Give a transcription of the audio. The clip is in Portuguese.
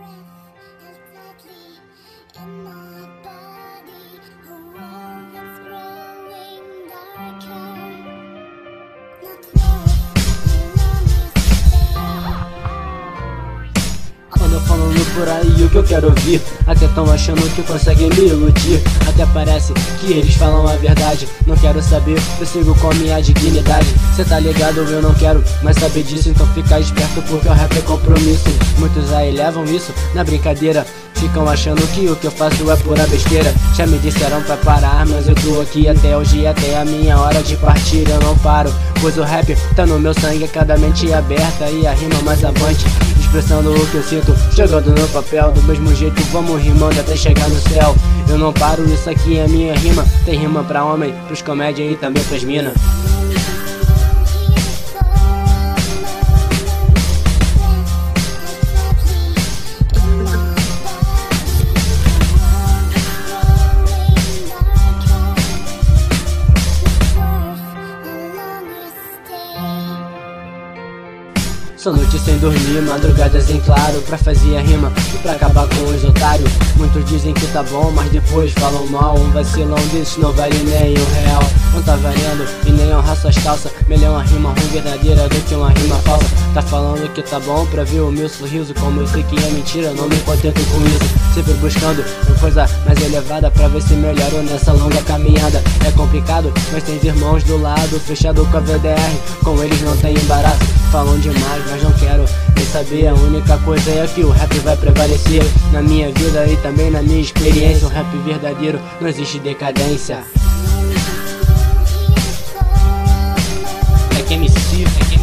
Andam falando por aí o que eu quero ouvir, até tão achando que conseguem me iludir. Até parece que eles falam a verdade. Não quero saber, eu sigo com a minha dignidade. Cê tá ligado, eu não quero mais saber disso. Então fica esperto porque o rap é compromisso. Muitos aí levam isso na brincadeira, ficam achando que o que eu faço é pura besteira. Já me disseram pra parar, mas eu tô aqui até hoje, até a minha hora de partir eu não paro. Pois o rap tá no meu sangue, é cada mente aberta e a rima mais avante, expressando o que eu sinto, jogando no papel. Do mesmo jeito vamos rimando até chegar no céu. Eu não paro, isso aqui é minha rima. Tem rima pra homem, pros comédia e também pras mina. São noites sem dormir, madrugadas em claro, pra fazer a rima e pra acabar com os otários. Muitos dizem que tá bom, mas depois falam mal. Um vacilão desses não vale nem R$1. Não tá valendo e nem honrar suas calças. Melhor uma rima ruim verdadeira do que uma rima falsa. Tá falando que tá bom pra ver o meu sorriso, como eu sei que é mentira, não me contento com isso. Sempre buscando uma coisa mais elevada pra ver se melhoro nessa longa caminhada. É complicado, mas tem irmãos do lado, fechado com a VDR, com eles não tem embaraço. Falam demais, mas não quero nem saber. A única coisa é que o rap vai prevalecer na minha vida e também na minha experiência. O rap verdadeiro, não existe decadência. É que MC,